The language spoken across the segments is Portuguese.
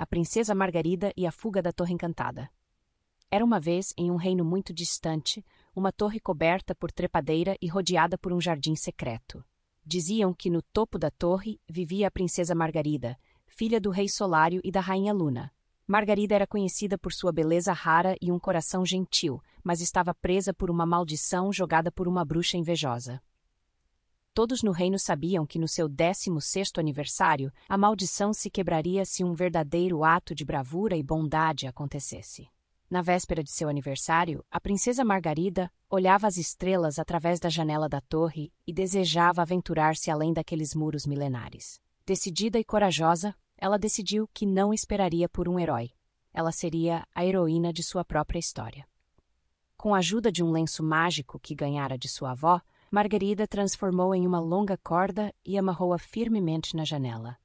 A Princesa Margarida e a Fuga da Torre Encantada. Era uma vez, em um reino muito distante, uma torre coberta por trepadeira e rodeada por um jardim secreto. Diziam que no topo da torre vivia a Princesa Margarida, filha do Rei Solário e da Rainha Luna. Margarida era conhecida por sua beleza rara e um coração gentil, mas estava presa por uma maldição jogada por uma bruxa invejosa. Todos no reino sabiam que no seu 16º aniversário, a maldição se quebraria se um verdadeiro ato de bravura e bondade acontecesse. Na véspera de seu aniversário, a Princesa Margarida olhava as estrelas através da janela da torre e desejava aventurar-se além daqueles muros milenares. Decidida e corajosa, ela decidiu que não esperaria por um herói. Ela seria a heroína de sua própria história. Com a ajuda de um lenço mágico que ganhara de sua avó, Margarida transformou em uma longa corda e amarrou-a firmemente na janela.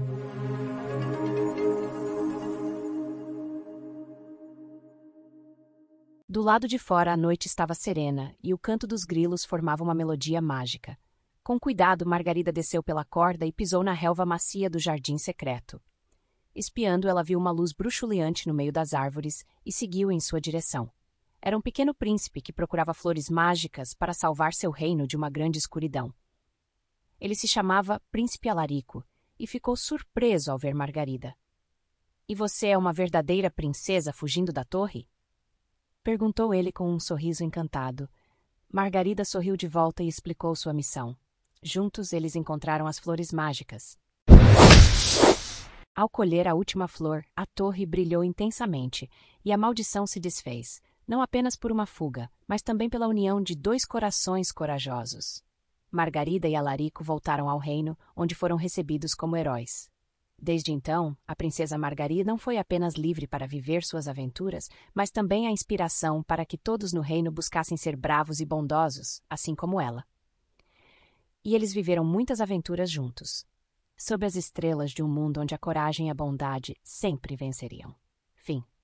Do lado de fora a noite estava serena e o canto dos grilos formava uma melodia mágica. Com cuidado, Margarida desceu pela corda e pisou na relva macia do jardim secreto. Espiando, ela viu uma luz bruxuleante no meio das árvores e seguiu em sua direção. Era um pequeno príncipe que procurava flores mágicas para salvar seu reino de uma grande escuridão. Ele se chamava Príncipe Alarico e ficou surpreso ao ver Margarida. "E você é uma verdadeira princesa fugindo da torre?" perguntou ele com um sorriso encantado. Margarida sorriu de volta e explicou sua missão. Juntos, eles encontraram as flores mágicas. Ao colher a última flor, a torre brilhou intensamente e a maldição se desfez, não apenas por uma fuga, mas também pela união de dois corações corajosos. Margarida e Alarico voltaram ao reino, onde foram recebidos como heróis. Desde então, a Princesa Margarida não foi apenas livre para viver suas aventuras, mas também a inspiração para que todos no reino buscassem ser bravos e bondosos, assim como ela. E eles viveram muitas aventuras juntos, sob as estrelas de um mundo onde a coragem e a bondade sempre venceriam. Fim.